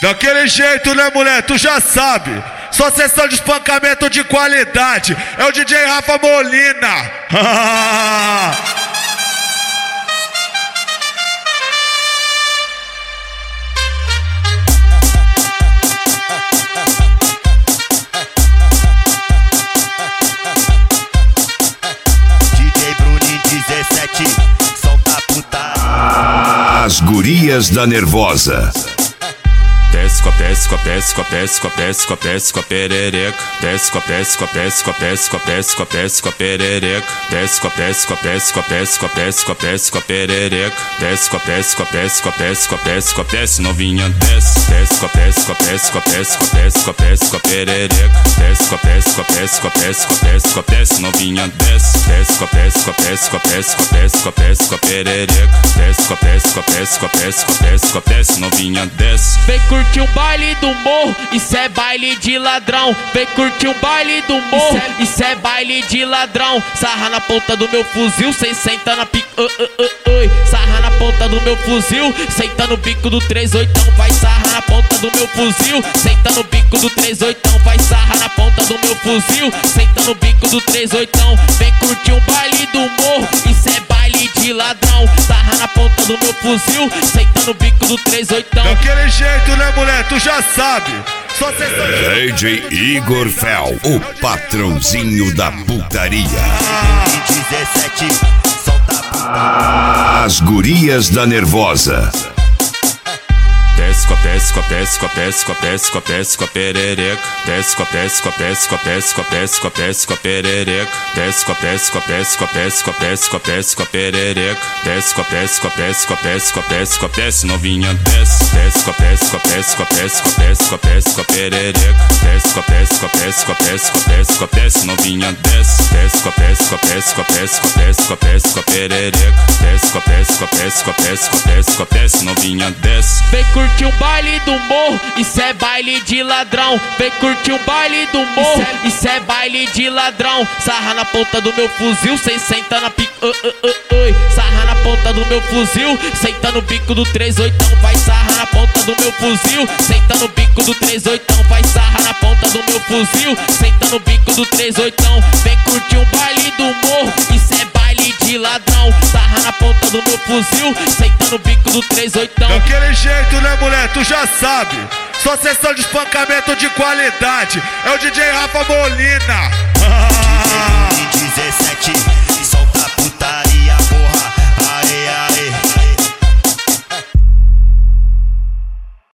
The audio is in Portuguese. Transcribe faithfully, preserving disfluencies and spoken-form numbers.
Daquele jeito, né, mulher? Tu já sabe. Só sessão de espancamento de qualidade. É o D J Rafa Molina. D J Bruninho dezessete, solta a puta. As gurias da Nervosa. Desce com a desce com a desce com a desce com a desce com a desce com a perereca. Desce com a desce com a desce com a desce com a desce com a desce com a perereca. Desce com a desce com a desce com a desce com a desce com a desce com a perereca. Desce com a desce com a desce com a desce com a desce com a desce novinha desce. Desce com a desce com a desce com a desce com a desce com a desce com a perereca. Desce com a desce com a desce com a desce com a desce com a desce novinha desce. Desce com a desce com a desce com a desce com a desce com a desce com a perereca. Desce com a desce com a desce com a desce com a desce com a desce novinha desce. Vem curtir um baile do morro, isso é baile de ladrão. Vem curtir um baile do morro, isso é baile de ladrão. Sarra na ponta do meu fuzil, cê senta na pica. Uh, uh, uh, uh. Sarra na ponta do meu fuzil, senta no bico do três oitão. Vai sarra na ponta do meu fuzil, senta no bico do três oitão. Vai sarra na ponta do meu fuzil, senta no bico do três oitão. Vem curtir um baile do morro, isso é baile de ladrão. Sarra na ponta do meu fuzil, senta no bico do três oitão. Daquele jeito, né, mulher? Tu já sabe. Só sessão de... D J Igor Fel, o patrãozinho da putaria. dezessete, solta a puta. As gurias da Nervosa. Desce com a desce com a desce com a desce com a desce com a desce com a perereca. Desce com a desce com a desce com a desce com a desce com a desce com a perereca. Desce com a desce com a desce com a desce com a desce com a desce com a perereca. Desce com a desce com a desce com a desce com a desce com a desce novinha desce. Desce com a desce com a desce com a desce com a desce com a desce com a perereca. Desce com a desce com a desce com a desce com a desce com a desce novinha desce. Desce com a desce com a desce com a desce com a desce com a desce com a perereca. Desce com a desce com a desce com a desce com a desce com a desce novinha desce. Vem curtir um baile do morro, isso é baile de ladrão. Vem curtir um baile do morro, isso é baile de ladrão. Sarra na ponta do meu fuzil, cê senta na pica. Uh, uh, uh, uh. Sarra na ponta do meu fuzil, senta no bico do três oitão. Vai sarra na ponta do meu fuzil, senta no bico do três oitão. Vai sarra na ponta do meu fuzil, senta no bico do três oitão. Vem curtir um baile do morro, isso é baile de ladrão. Sarra na ponta do meu fuzil, senta no bico do três oitão. Daquele jeito, né, mulher? Tu já sabe. Só sessão de espancamento de qualidade. É o D J Rafa Molina. dezessete